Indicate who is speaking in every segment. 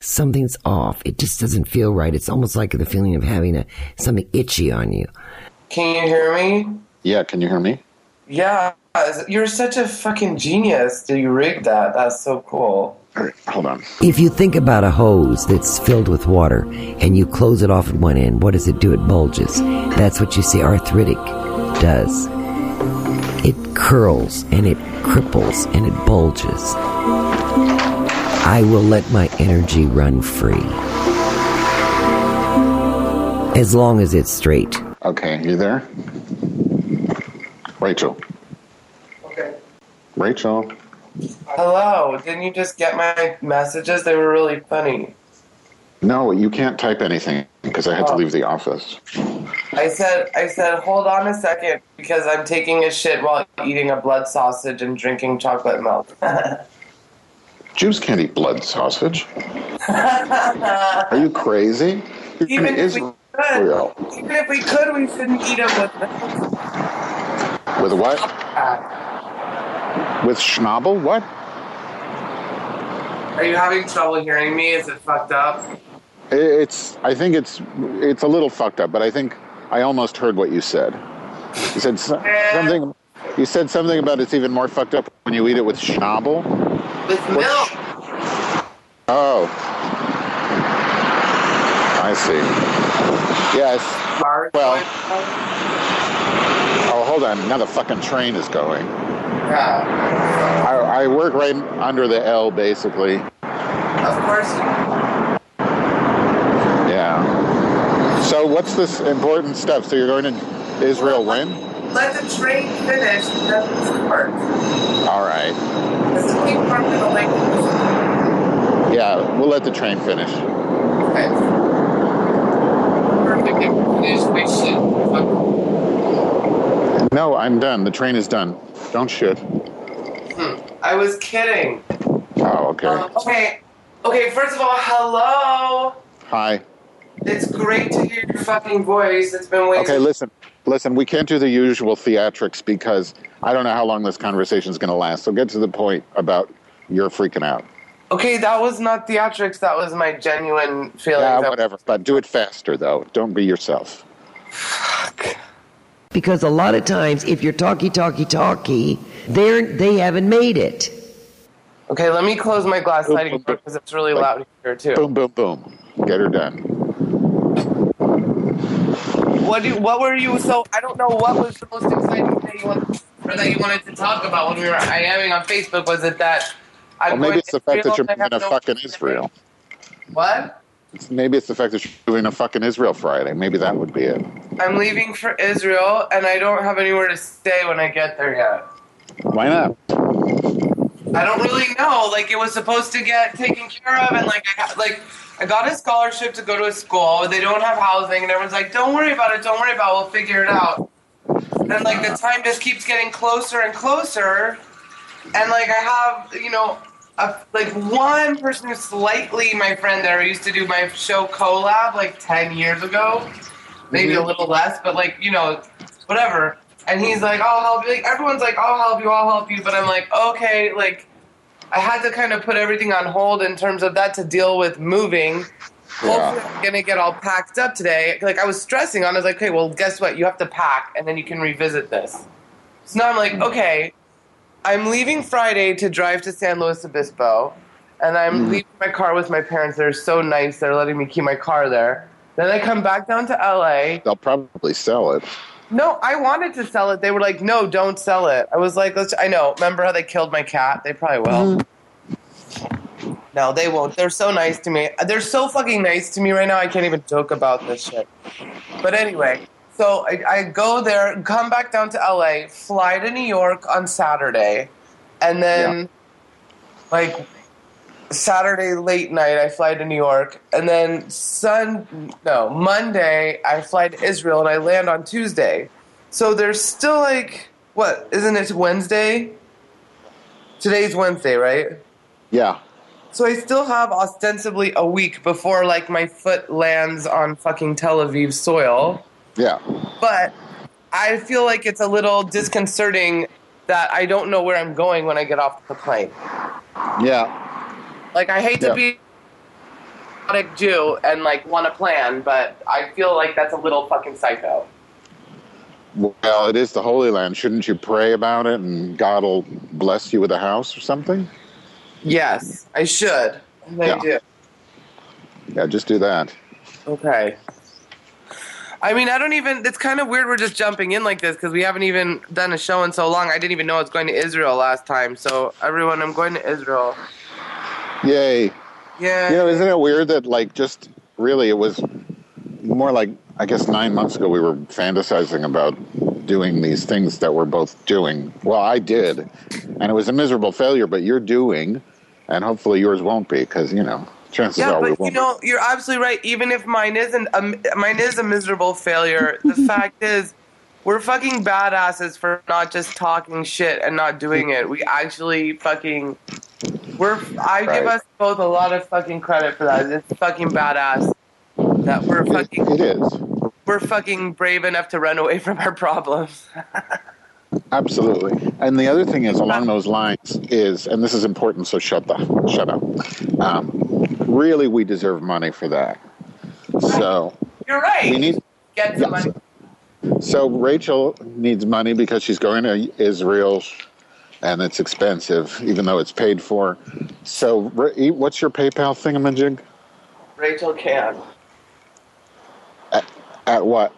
Speaker 1: something's off. It just doesn't feel right. It's almost like the feeling of having something itchy on you.
Speaker 2: Can you hear me?
Speaker 3: Yeah, can you hear me?
Speaker 2: Yeah, you're such a fucking genius. You rigged that. That's so cool.
Speaker 3: All right, hold on.
Speaker 1: If you think about a hose that's filled with water and you close it off at one end, what does it do? It bulges. That's what you see arthritic does. It curls and it cripples and it bulges. I will let my energy run free. As long as it's straight.
Speaker 3: Okay, you there? Rachel.
Speaker 2: Okay.
Speaker 3: Rachel.
Speaker 2: Hello. Didn't you just get my messages? They were really funny.
Speaker 3: No, you can't type anything because I had to leave the office.
Speaker 2: I said, hold on a second because I'm taking a shit while eating a blood sausage and drinking chocolate milk.
Speaker 3: Jews can't eat blood sausage. Are you crazy?
Speaker 2: Even if we could, we shouldn't eat it with milk.
Speaker 3: With what? With schnabel? What?
Speaker 2: Are you having trouble hearing me? Is it fucked up?
Speaker 3: I think it's a little fucked up, but I think I almost heard what you said. You said something. You said something about it's even more fucked up when you eat it with schnabel.
Speaker 2: With milk.
Speaker 3: Oh, I see. Yes. Well. Oh, hold on. Now the fucking train is going.
Speaker 2: Yeah.
Speaker 3: I work right under the L, basically.
Speaker 2: Of course.
Speaker 3: Yeah. So what's this important stuff? So you're going to Israel when?
Speaker 2: Let the train finish, then we'll start.
Speaker 3: All right.
Speaker 2: This is the part of the language.
Speaker 3: Yeah, we'll let the train finish.
Speaker 2: Okay. Perfect. Finish my shit.
Speaker 3: No, I'm done. The train is done. Don't shit.
Speaker 2: I was kidding.
Speaker 3: Oh, okay.
Speaker 2: Okay, first of all, hello.
Speaker 3: Hi.
Speaker 2: It's great to hear your fucking voice. It's been waiting.
Speaker 3: Okay, listen, we can't do the usual theatrics because I don't know how long this conversation is going to last. So get to the point about you're freaking out.
Speaker 2: Okay, that was not theatrics. That was my genuine feeling.
Speaker 3: Yeah, whatever. But do it faster, though. Don't be yourself.
Speaker 2: Fuck.
Speaker 1: Because a lot of times, if you're talky, they haven't made it.
Speaker 2: Okay, let me close my glass sliding door because it's really loud here, too.
Speaker 3: Boom, boom, boom. Get her done.
Speaker 2: What were you, so I don't know what was the most exciting thing that you wanted to talk about when we were IMing on Facebook. Was it that
Speaker 3: maybe it's the fact that you're moving to fucking Israel.
Speaker 2: What?
Speaker 3: Maybe it's the fact that you're doing a fucking Israel Friday. Maybe that would be it.
Speaker 2: I'm leaving for Israel, and I don't have anywhere to stay when I get there yet.
Speaker 3: Why not?
Speaker 2: I don't really know. Like, it was supposed to get taken care of, and I got a scholarship to go to a school. They don't have housing, and everyone's like, don't worry about it, we'll figure it out. And, the time just keeps getting closer and closer, and, I have, one person who's slightly my friend there who used to do my show Collab, 10 years ago. Maybe a little less, but, whatever. And he's like, I'll help you. Everyone's like, I'll help you. But I'm like, okay, I had to kind of put everything on hold in terms of that to deal with moving.
Speaker 3: Yeah.
Speaker 2: Hopefully I'm going to get all packed up today. I was stressing on it. I was like, okay, well, guess what? You have to pack, and then you can revisit this. So now I'm like, okay, I'm leaving Friday to drive to San Luis Obispo, and I'm leaving my car with my parents. They're so nice. They're letting me keep my car there. Then I come back down to L.A.
Speaker 3: They'll probably sell it.
Speaker 2: No, I wanted to sell it. They were like, no, don't sell it. I was like, I know. Remember how they killed my cat? They probably will. No, they won't. They're so nice to me. They're so fucking nice to me right now. I can't even joke about this shit. But anyway, so I go there, come back down to LA, fly to New York on Saturday, and then, Saturday late night, I fly to New York, and then Monday, I fly to Israel, and I land on Tuesday. So there's still, isn't it Wednesday? Today's Wednesday, right?
Speaker 3: Yeah.
Speaker 2: So I still have ostensibly a week before, my foot lands on fucking Tel Aviv soil.
Speaker 3: Yeah.
Speaker 2: But I feel like it's a little disconcerting that I don't know where I'm going when I get off the plane.
Speaker 3: Yeah.
Speaker 2: I hate to be patriotic Jew and like want a plan, but I feel like that's a little fucking psycho.
Speaker 3: Well, it is the Holy Land. Shouldn't you pray about it and God will bless you with a house or something?
Speaker 2: Yes, I should. I do.
Speaker 3: Yeah, just do that.
Speaker 2: Okay. I mean, it's kind of weird we're just jumping in like this because we haven't even done a show in so long. I didn't even know I was going to Israel last time. So, everyone, I'm going to Israel.
Speaker 3: Yay.
Speaker 2: Yeah.
Speaker 3: You know, isn't it weird that, like, just really it was more like, I guess 9 months ago we were fantasizing about doing these things that we're both doing. Well, I did, and it was a miserable failure, but you're doing, and hopefully yours won't be because, you know, chances are we won't.
Speaker 2: You know, you're absolutely right. Even if mine is a miserable failure, the fact is we're fucking badasses for not just talking shit and not doing it. We actually fucking... I give us both a lot of fucking credit for that. It's fucking badass that we're fucking...
Speaker 3: It is.
Speaker 2: We're fucking brave enough to run away from our problems.
Speaker 3: Absolutely. And the other thing is, along those lines is, and this is important, so shut up. Really, we deserve money for that. So...
Speaker 2: You're right.
Speaker 3: We need...
Speaker 2: Get some money.
Speaker 3: So Rachel needs money because she's going to Israel, and it's expensive, even though it's paid for. So what's your PayPal thingamajig?
Speaker 2: Rachel can.
Speaker 3: At what?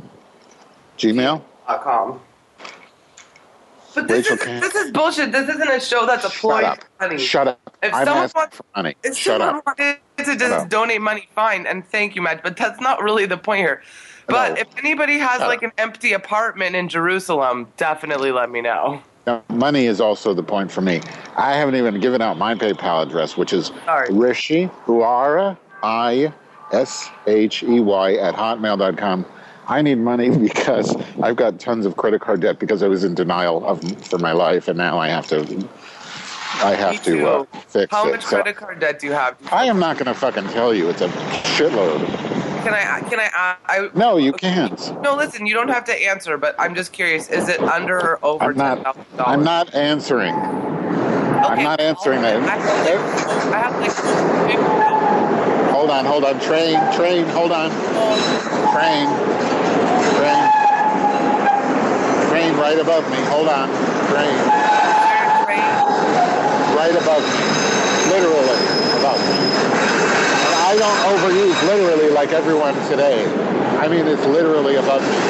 Speaker 3: Gmail.com.
Speaker 2: But this is bullshit. This isn't a show that's a ploy for money.
Speaker 3: Shut up.
Speaker 2: If
Speaker 3: I'm
Speaker 2: someone
Speaker 3: asking for money.
Speaker 2: If
Speaker 3: Shut
Speaker 2: someone
Speaker 3: up.
Speaker 2: wanted to just donate money, fine, and thank you, Matt. But that's not really the point here. But if anybody has like an empty apartment in Jerusalem, definitely let me know.
Speaker 3: Now, money is also the point for me. I haven't even given out my PayPal address, which is Rishi Huara, ISHEY at hotmail.com. I need money because I've got tons of credit card debt because I was in denial for my life, and now I have to fix it.
Speaker 2: How much credit card debt do you have?
Speaker 3: I am not going to fucking tell you. It's a shitload.
Speaker 2: Can I?
Speaker 3: No, you can't.
Speaker 2: No, listen, you don't have to answer, but I'm just curious. Is it under or over $10,000?
Speaker 3: I'm not answering. Okay, I'm not answering that.
Speaker 2: I have like...
Speaker 3: Hold on. Train, hold on. Train right above me. Hold on. Train. Right above me. Literally above me. And I don't overuse literally like everyone today. I mean, it's literally above me.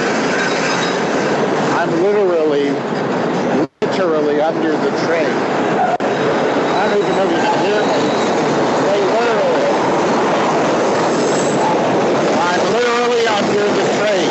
Speaker 3: I'm literally under the train. I don't even know if you can hear me. Say literally. I'm literally under the train.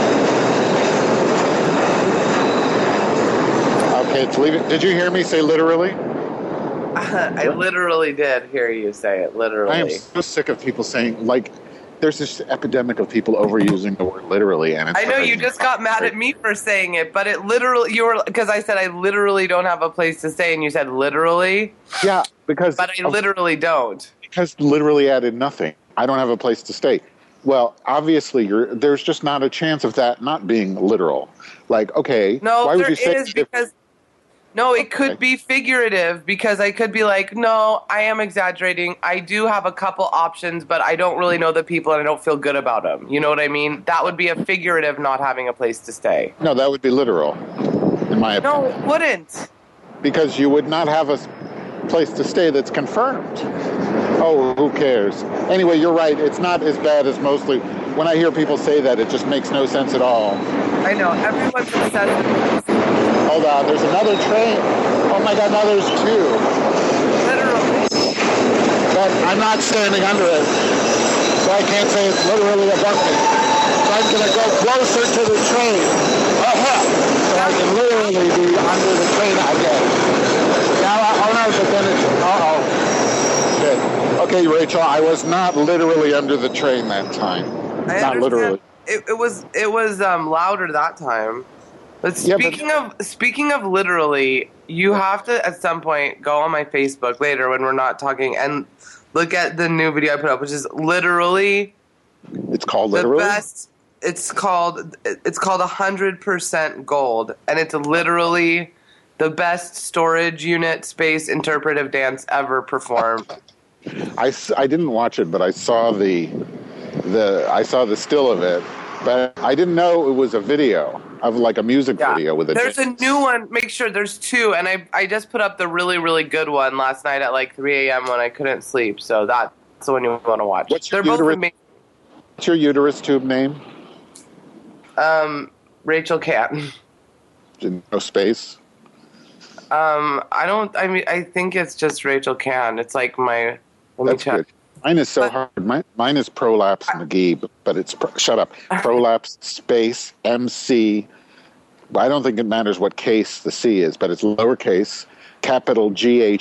Speaker 3: Okay, it's leaving. Did you hear me say literally?
Speaker 2: I literally did hear you say it, literally.
Speaker 3: I am so sick of people saying, like, there's this epidemic of people overusing the word literally. And it's
Speaker 2: I know you just got mad at me for saying it, but it literally, because I said I literally don't have a place to stay, and you said literally?
Speaker 3: Yeah, because...
Speaker 2: But I literally don't.
Speaker 3: Because literally added nothing. I don't have a place to stay. Well, obviously, there's just not a chance of that not being literal. Like, okay, why would you say...
Speaker 2: No, it could be figurative because I could be like, no, I am exaggerating. I do have a couple options, but I don't really know the people and I don't feel good about them. You know what I mean? That would be a figurative not having a place to stay.
Speaker 3: No, that would be literal, in my opinion.
Speaker 2: No, it wouldn't.
Speaker 3: Because you would not have a place to stay that's confirmed. Oh, who cares? Anyway, you're right. It's not as bad as mostly... When I hear people say that, it just makes no sense at all.
Speaker 2: I know. Everyone's obsessed with this.
Speaker 3: Hold on, there's another train. Oh my God, now there's two.
Speaker 2: Literally.
Speaker 3: But I'm not standing under it, so I can't say it's literally above me. So I'm going to go closer to the train. So I can literally be under the train again. Now, but then it's, shit. Okay, Rachel, I was not literally under the train that time. Not literally.
Speaker 2: It was louder that time. But speaking of literally, you have to at some point go on my Facebook later when we're not talking and look at the new video I put up, which is literally.
Speaker 3: It's called literally.
Speaker 2: The best. It's called 100% gold, and it's literally the best storage unit space interpretive dance ever performed.
Speaker 4: I didn't watch it, but I saw the still of it. But I didn't know it was a video of like a music video with a.
Speaker 2: There's a new one. Make sure there's two, and I just put up the really, really good one last night at like 3 a.m. when I couldn't sleep. So that's the one you want to watch. They're both amazing.
Speaker 4: What's your uterus tube name?
Speaker 2: Rachel Cann.
Speaker 4: No space.
Speaker 2: I think it's just Rachel Cann. It's like my. Let me check.
Speaker 4: Good. Mine is so hard. Mine is Prolapse McGee, but it's shut up. Prolapse space MC. I don't think it matters what case the C is, but it's lowercase, capital GHEE.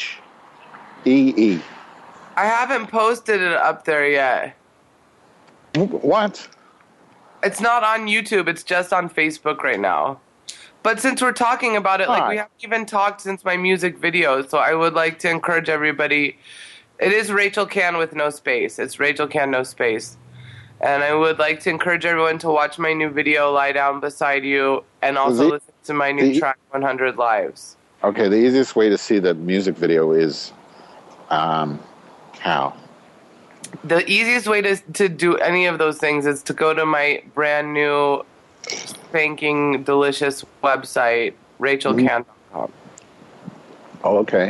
Speaker 2: I haven't posted it up there yet.
Speaker 4: What?
Speaker 2: It's not on YouTube. It's just on Facebook right now. But since we're talking about it, like we haven't even talked since my music video, so I would like to encourage everybody. It is Rachel Cann with no space. It's Rachel Cann, no space. And I would like to encourage everyone to watch my new video, Lie Down Beside You, and also listen to my new track, 100 Lives.
Speaker 4: Okay, the easiest way to see the music video is how?
Speaker 2: The easiest way to do any of those things is to go to my brand new, spanking, delicious website, rachelcann.com.
Speaker 4: Oh, okay.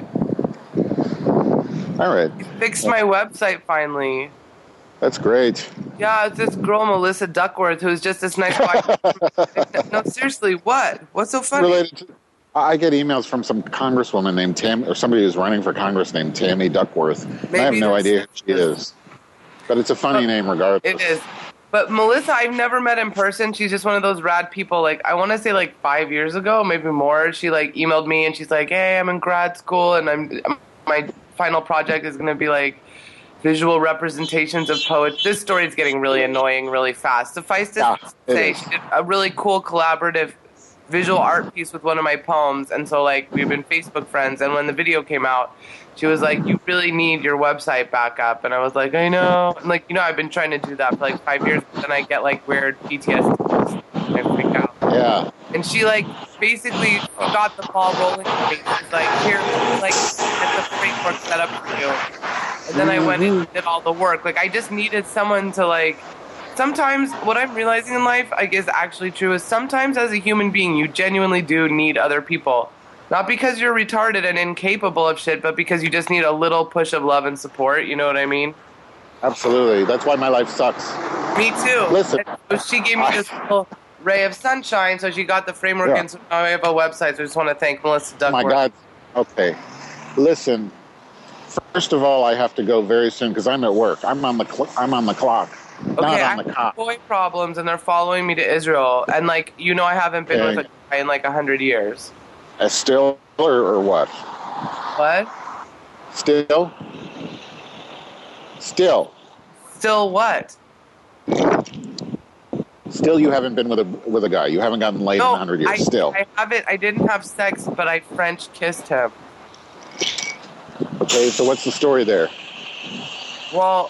Speaker 4: All right.
Speaker 2: Fixed my website finally.
Speaker 4: That's great.
Speaker 2: Yeah, it's this girl, Melissa Duckworth, who's just this nice wife. No, seriously, what? What's so funny?
Speaker 4: I get emails from some congresswoman named Tam, or somebody who's running for Congress named Tammy Duckworth. I have no idea who she is. But it's a funny name regardless.
Speaker 2: It is. But Melissa, I've never met in person. She's just one of those rad people. Like, I want to say like 5 years ago, maybe more. She like emailed me and she's like, "Hey, I'm in grad school and my final project is going to be like visual representations of poets." This story is getting really annoying really fast. Suffice to say, she did a really cool collaborative visual art piece with one of my poems, and so like we've been Facebook friends, and when the video came out, she was like, "You really need your website back up," and I was like, "I know." And like, I've been trying to do that for like 5 years, but then I get like weird PTSD and I freak out.
Speaker 4: Yeah.
Speaker 2: And she like basically got the ball rolling for me. She's like, "Here, like get the framework set up for you." And then I went and did all the work. Like I just needed someone to like. Sometimes what I'm realizing in life, I guess actually true, is sometimes as a human being, you genuinely do need other people. Not because you're retarded and incapable of shit, but because you just need a little push of love and support. You know what I mean?
Speaker 4: Absolutely. That's why my life sucks.
Speaker 2: Me too.
Speaker 4: Listen.
Speaker 2: So she gave me this little ray of sunshine, so she got the framework, and so now I have a website. So I just want to thank Melissa Duckworth.
Speaker 4: Oh my God. Okay. Listen. First of all, I have to go very soon because I'm at work. I'm on the clock.
Speaker 2: Okay, I have boy problems, and they're following me to Israel. And, like, I haven't been with a guy in, like, 100 years.
Speaker 4: Still, or what?
Speaker 2: What?
Speaker 4: Still? Still
Speaker 2: what?
Speaker 4: Still you haven't been with a guy. You haven't gotten laid in 100 years. Still.
Speaker 2: I haven't. I didn't have sex, but I French kissed him.
Speaker 4: Okay, so what's the story there?
Speaker 2: Well,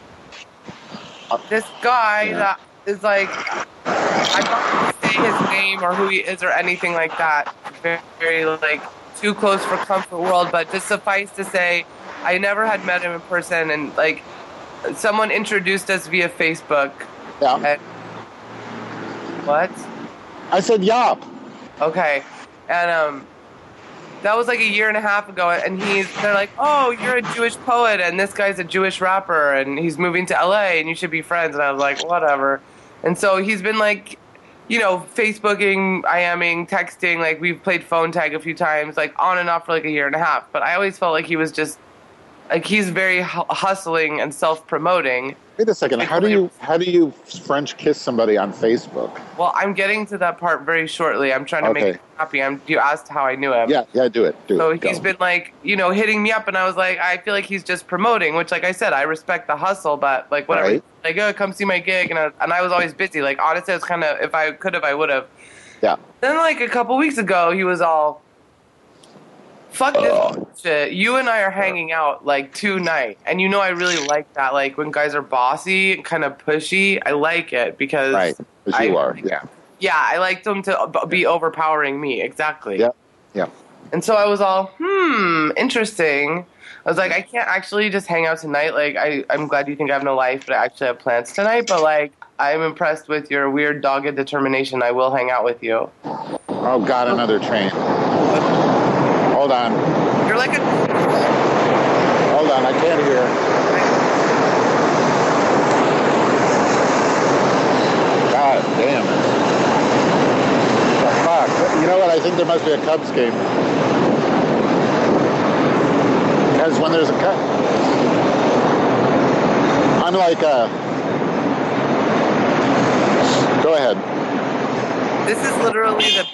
Speaker 2: this guy that is like, I don't say his name or who he is or anything like that. Very, very like too close for comfort world. But just suffice to say, I never had met him in person, and like someone introduced us via Facebook.
Speaker 4: Yeah.
Speaker 2: And, what?
Speaker 4: I said yop.
Speaker 2: Okay, and that was like a year and a half ago, and they're like, "Oh, you're a Jewish poet, and this guy's a Jewish rapper, and he's moving to LA, and you should be friends." And I was like, "Whatever." And so he's been like, Facebooking, IMing, texting, like we've played phone tag a few times, like on and off for like a year and a half. But I always felt like he was just, like he's very hustling and self-promoting.
Speaker 4: Wait a second. How do you French kiss somebody on Facebook?
Speaker 2: Well, I'm getting to that part very shortly. I'm trying to make him happy. You asked how I knew him.
Speaker 4: Yeah, do it.
Speaker 2: So he's been like, hitting me up, and I was like, I feel like he's just promoting, which, like I said, I respect the hustle, but like whatever. Right. Like, oh, come see my gig, and I was always busy. Like honestly, it's kind of, if I could have, I would have.
Speaker 4: Yeah.
Speaker 2: Then like a couple weeks ago, he was all, "Fuck this shit. You and I are hanging out like tonight." And I really like that. Like when guys are bossy and kind of pushy, I like it because
Speaker 4: you are. Yeah.
Speaker 2: Yeah, I like them to be overpowering me. Exactly.
Speaker 4: Yeah. Yeah.
Speaker 2: And so I was all, interesting. I was like, I can't actually just hang out tonight. Like, I'm glad you think I have no life, but I actually have plans tonight. But, like, I'm impressed with your weird dogged determination. I will hang out with you.
Speaker 4: Oh, God, another train. Hold on.
Speaker 2: You're like a...
Speaker 4: Hold on, I can't hear. God damn it. The fuck? You know what? I think there must be a Cubs game. Because when there's a cut, I'm like, go ahead.
Speaker 2: This is literally the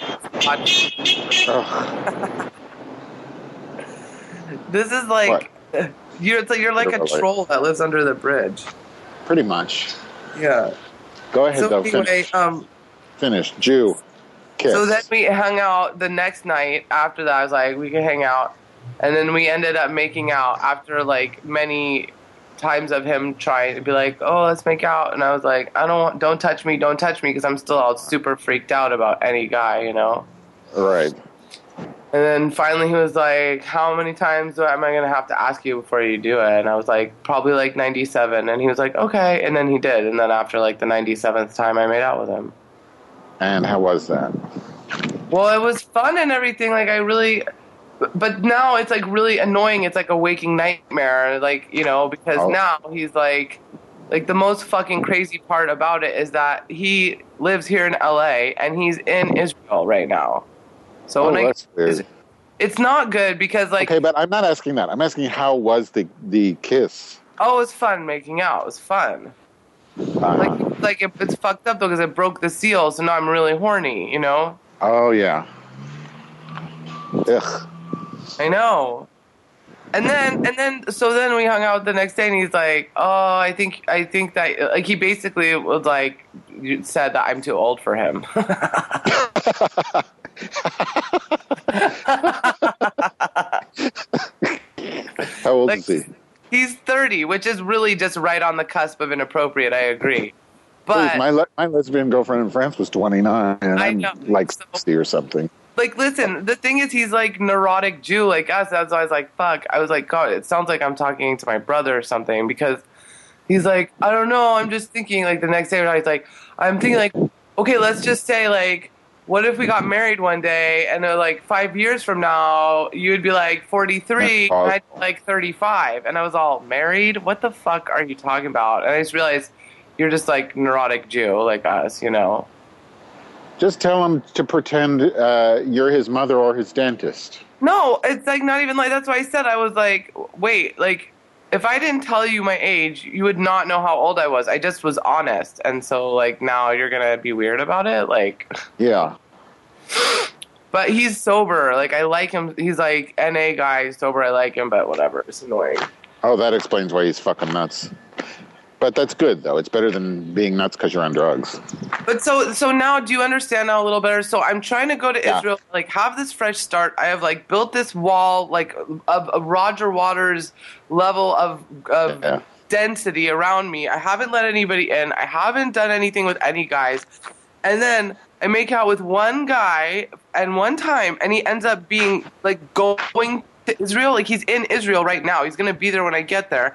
Speaker 2: This is like you're like a troll that lives under the bridge.
Speaker 4: Pretty much.
Speaker 2: Yeah.
Speaker 4: Go ahead,
Speaker 2: So
Speaker 4: though.
Speaker 2: anyway,
Speaker 4: Finish. Jew. Kiss.
Speaker 2: So then we hung out the next night. After that, I was like, we can hang out. And then we ended up making out after, like, many times of him trying to be like, oh, let's make out. And I was like, don't touch me, because I'm still all super freaked out about any guy, you know?
Speaker 4: Right.
Speaker 2: And then finally he was like, how many times am I going to have to ask you before you do it? And I was like, probably like 97. And he was like, okay. And then he did. And then after, like, the 97th time, I made out with him.
Speaker 4: And how was that?
Speaker 2: Well, it was fun and everything. Like, I really... But now it's, like, really annoying. It's, like, a waking nightmare, like, you know, because now he's, like, the most fucking crazy part about it is that he lives here in L.A. and he's in Israel right now. So
Speaker 4: that's weird.
Speaker 2: It's not good because, like...
Speaker 4: Okay, but I'm not asking that. I'm asking how was the kiss?
Speaker 2: Oh, it was fun making out. It was fun. Like it's fucked up, though, because it broke the seal, so now I'm really horny, you know?
Speaker 4: Oh, yeah. Ugh.
Speaker 2: I know. And then we hung out the next day, and he's like, "Oh, I think that," like, he basically was like, said that I'm too old for him.
Speaker 4: How old is he?
Speaker 2: He's 30, which is really just right on the cusp of inappropriate. I agree. But
Speaker 4: my lesbian girlfriend in France was 29, and I'm like 60 or something.
Speaker 2: Like, listen, the thing is, he's like neurotic Jew like us. That's why I was like, fuck. I was like, God, it sounds like I'm talking to my brother or something, because he's like, I don't know. I'm just thinking, like, the next day, he's like, I'm thinking, like, okay, let's just say, like, what if we got married one day and like 5 years from now, you'd be like 43 and I'd be like 35. And I was all, married? What the fuck are you talking about? And I just realized you're just like neurotic Jew like us, you know?
Speaker 4: Just tell him to pretend you're his mother or his dentist.
Speaker 2: No, it's like not even like, that's why I said, I was like, wait, like, if I didn't tell you my age, you would not know how old I was. I just was honest. And so, like, now you're going to be weird about it? Like...
Speaker 4: Yeah.
Speaker 2: But he's sober. Like, I like him. He's, like, NA guy, sober. I like him, but whatever. It's annoying.
Speaker 4: Oh, that explains why he's fucking nuts. But that's good, though. It's better than being nuts because you're on drugs.
Speaker 2: But so now, do you understand now a little better? So I'm trying to go to Israel, like, have this fresh start. I have, like, built this wall, like, of Roger Waters' level of density around me. I haven't let anybody in. I haven't done anything with any guys. And then I make out with one guy and one time, and he ends up being, like, going to Israel. Like, he's in Israel right now. He's going to be there when I get there.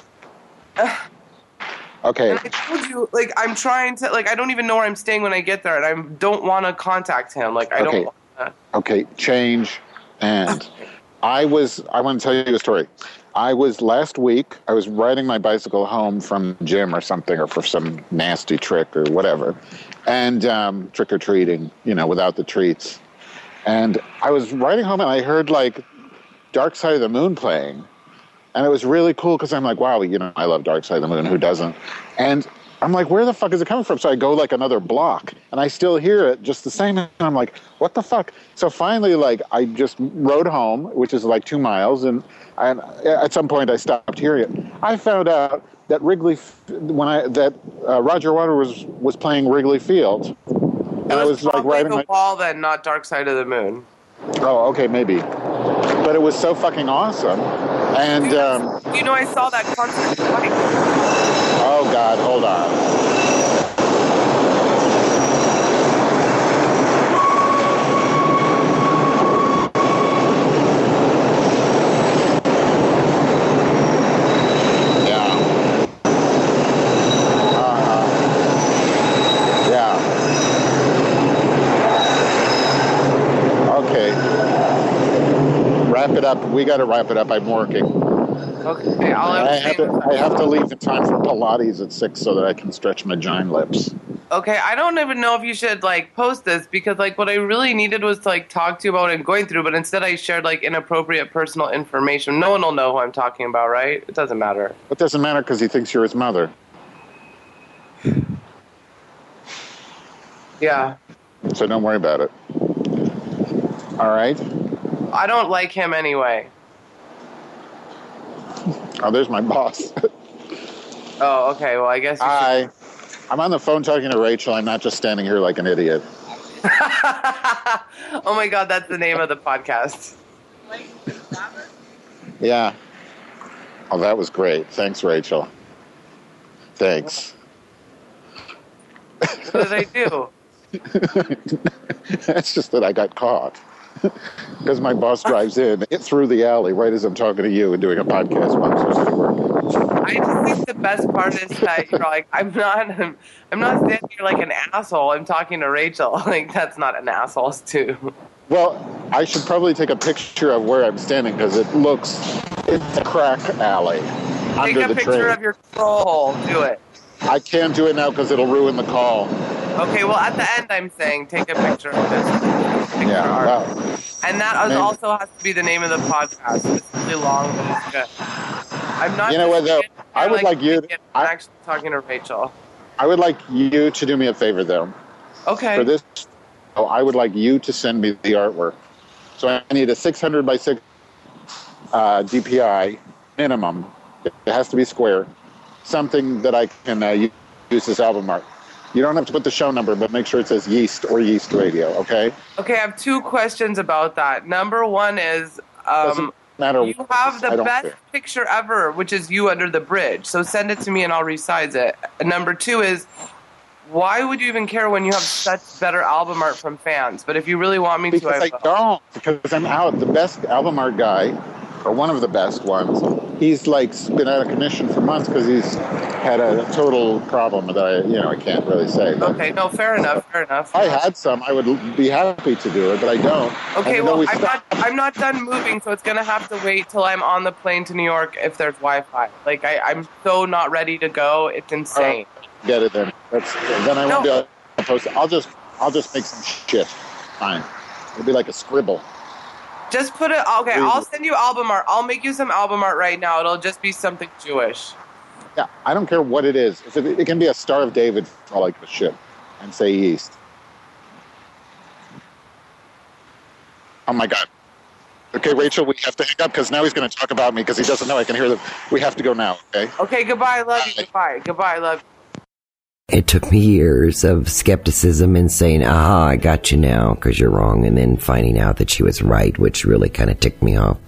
Speaker 4: Okay.
Speaker 2: And I told you, like, I'm trying to, like, I don't even know where I'm staying when I get there, and I don't want to contact him. Like, I don't want to.
Speaker 4: Okay, change. And I want to tell you a story. Last week, I was riding my bicycle home from the gym or something, or for some nasty trick or whatever, and trick-or-treating, you know, without the treats. And I was riding home, and I heard, like, Dark Side of the Moon playing. And it was really cool because I'm like, wow, you know, I love Dark Side of the Moon. Who doesn't? And I'm like, where the fuck is it coming from? So I go like another block, and I still hear it just the same. And I'm like, what the fuck? So finally, like, I just rode home, which is like 2 miles, and at some point I stopped hearing it. I found out that Roger Waters was playing Wrigley Field, and I was like riding
Speaker 2: the wall, then not Dark Side of the Moon.
Speaker 4: Oh, okay, maybe. But it was so fucking awesome. And
Speaker 2: you know, I saw that concert twice.
Speaker 4: Oh God, hold on. up. We got to wrap it up. I'm working.
Speaker 2: Okay,
Speaker 4: I have to leave in time for Pilates at 6 so that I can stretch my giant lips.
Speaker 2: Okay, I don't even know if you should, like, post this, because, like, what I really needed was to, like, talk to you about what I'm going through, but instead I shared, like, inappropriate personal information. No one will know who I'm talking about, right? It doesn't matter.
Speaker 4: It doesn't matter because he thinks you're his mother.
Speaker 2: Yeah.
Speaker 4: So don't worry about it. All right?
Speaker 2: I don't like him anyway.
Speaker 4: Oh, there's my boss.
Speaker 2: Oh, okay, well, I guess you
Speaker 4: Hi. I'm on the phone talking to Rachel. I'm not just standing here like an idiot.
Speaker 2: Oh my God, that's the name of the podcast.
Speaker 4: Yeah. Oh, that was great. Thanks, Rachel. Thanks.
Speaker 2: What did I do?
Speaker 4: That's just that I got caught. Because my boss drives in through the alley right as I'm talking to you and doing a podcast while I'm supposed to be working.
Speaker 2: I just think the best part is that you're like, I'm not standing here like an asshole. I'm talking to Rachel. Like, that's not an asshole too.
Speaker 4: Well, I should probably take a picture of where I'm standing because it's a crack alley
Speaker 2: Take
Speaker 4: under
Speaker 2: a
Speaker 4: the
Speaker 2: picture
Speaker 4: train.
Speaker 2: of your troll hole. Do it.
Speaker 4: I can't do it now because it'll ruin the call.
Speaker 2: Okay, well, at the end, I'm saying take a picture of this.
Speaker 4: Yeah, wow.
Speaker 2: And that also has to be the name of the podcast. It's really long, but it's good. I'm not.
Speaker 4: You know what, though? I would like you.
Speaker 2: I'm actually talking to Rachel.
Speaker 4: I would like you to do me a favor, though.
Speaker 2: Okay.
Speaker 4: For this, I would like you to send me the artwork. So I need a 600 by 6 DPI minimum. It has to be square. Something that I can use as album art. You don't have to put the show number, but make sure it says Yeast or Yeast Radio, okay?
Speaker 2: Okay, I have 2 questions about that. Number 1 is,
Speaker 4: Doesn't matter.
Speaker 2: you have the best
Speaker 4: care.
Speaker 2: picture ever, which is you under the bridge. So send it to me and I'll resize it. And number 2 is, why would you even care when you have such better album art from fans? But if you really want me
Speaker 4: Because
Speaker 2: to,
Speaker 4: I don't. Because I'm out. The best album art guy, or one of the best ones, he's like been out of commission for months because he's had a total problem that I can't really say. But
Speaker 2: Okay, no, fair enough.
Speaker 4: if I had some, I would be happy to do it, but I don't.
Speaker 2: Okay,
Speaker 4: And
Speaker 2: well,
Speaker 4: we
Speaker 2: I'm not done moving, so it's going to have to wait till I'm on the plane to New York if there's Wi-Fi. Like, I'm so not ready to go. It's insane.
Speaker 4: get it then. Then I won't be able to post it. I'll just make some shit. Fine. It'll be like a scribble.
Speaker 2: Just put it... Okay, I'll send you album art. I'll make you some album art right now. It'll just be something Jewish.
Speaker 4: Yeah, I don't care what it is. It can be a Star of David for all I give a shit. And say Yeast. Oh my God. Okay, Rachel, we have to hang up because now he's going to talk about me because he doesn't know I can hear them. We have to go now, okay?
Speaker 2: Okay, goodbye. I love you. Goodbye. I love you.
Speaker 1: It took me years of skepticism and saying, aha, I got you now because you're wrong, and then finding out that she was right, which really kind of ticked me off.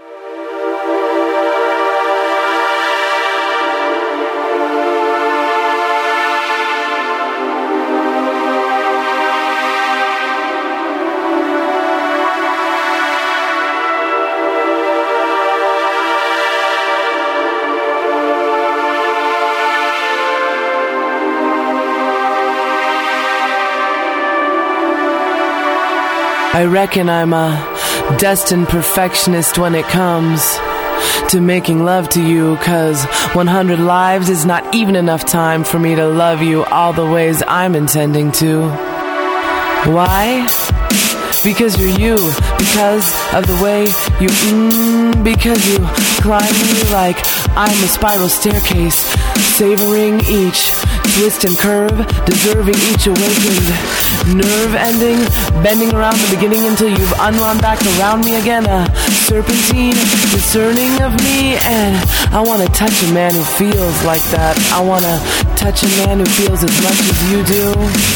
Speaker 5: I reckon I'm a destined perfectionist when it comes to making love to you, 'cause 100 lives is not even enough time for me to love you all the ways I'm intending to. Why? Because you're you, because of the way you because you climb me like I'm a spiral staircase, savoring each twist and curve, deserving each awakened nerve ending, bending around the beginning until you've unwound back around me again, a serpentine discerning of me. And I want to touch a man who feels like that. I want to touch a man who feels as much as you do.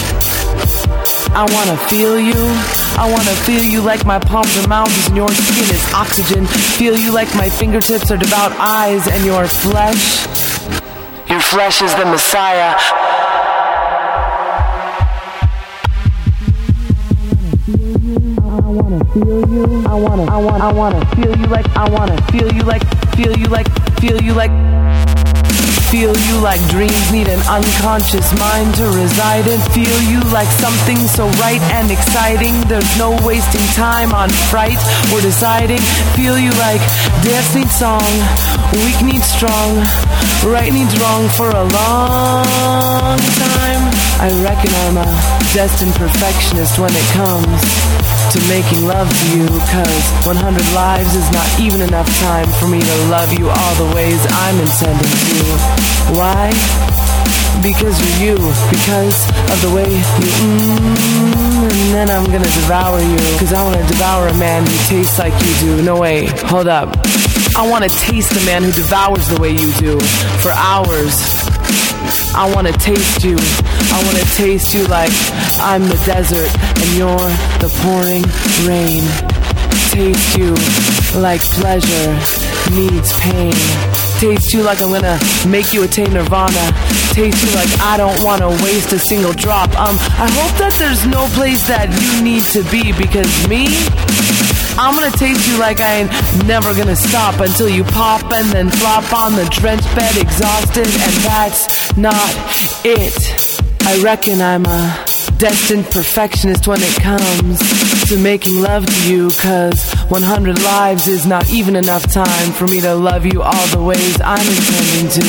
Speaker 5: I want to feel you. I want to feel you like my palms are mountains and your skin is oxygen. Feel you like my fingertips are devout eyes and your flesh is the Messiah. I wanna feel you. I wanna feel you like. Feel you like dreams need an unconscious mind to reside in. Feel you like something so right and exciting. There's no wasting time on fright or deciding. Feel you like dance needs song, weak needs strong, right needs wrong for a long time. I reckon I'm a destined perfectionist when it comes to making love to you, 'cause 100 lives is not even enough time for me to love you all the ways I'm intending to. Why? Because you're you, because of the way you and then I'm gonna devour you, 'cause I wanna devour a man who tastes like you do. No, wait, hold up. I wanna taste a man who devours the way you do for hours. I wanna taste you. I wanna taste you like I'm the desert and you're the pouring rain. Taste you like pleasure needs pain. Taste you like I'm gonna make you attain nirvana. Taste you like I don't wanna waste a single drop. I hope that there's no place that you need to be, because me, I'm gonna taste you like I ain't never gonna stop until you pop and then flop on the drenched bed exhausted, and that's not it. I reckon I'm a destined perfectionist when it comes to making love to you, 'cause 100 lives is not even enough time for me to love you all the ways I'm intending to.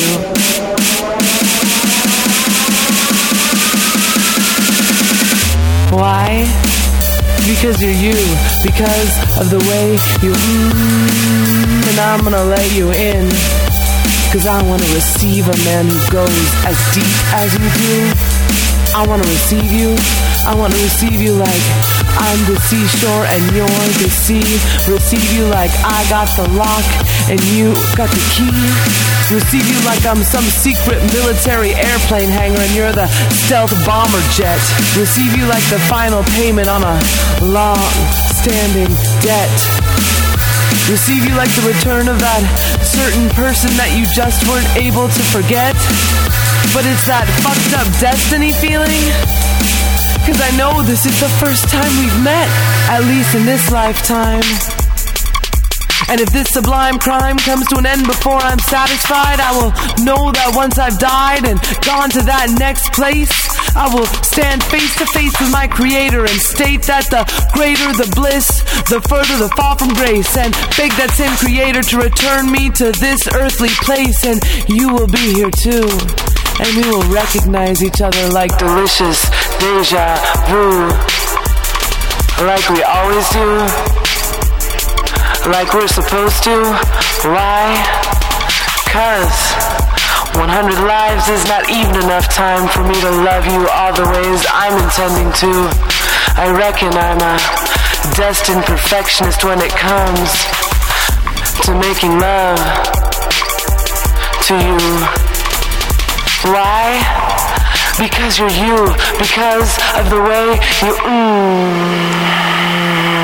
Speaker 5: Why? Because you're you, because of the way you and I'm gonna let you in, 'cause I wanna receive a man who goes as deep as you do. I wanna receive you. I wanna receive you like I'm the seashore and you're the sea. Receive you like I got the lock and you got the key. Receive you like I'm some secret military airplane hangar and you're the stealth bomber jet. Receive you like the final payment on a long-standing debt. Receive you like the return of that certain person that you just weren't able to forget. But it's that fucked up destiny feeling, 'cause I know this is the first time we've met, at least in this lifetime. And if this sublime crime comes to an end before I'm satisfied, I will know that once I've died and gone to that next place, I will stand face to face with my creator and state that the greater the bliss, the further the fall from grace, and beg that same creator to return me to this earthly place, and you will be here too. And we will recognize each other like delicious deja vu, like we always do, like we're supposed to. Why? 'Cause 100 lives is not even enough time for me to love you all the ways I'm intending to. I reckon I'm a destined perfectionist when it comes to making love to you. Why? Because you're you, because of the way you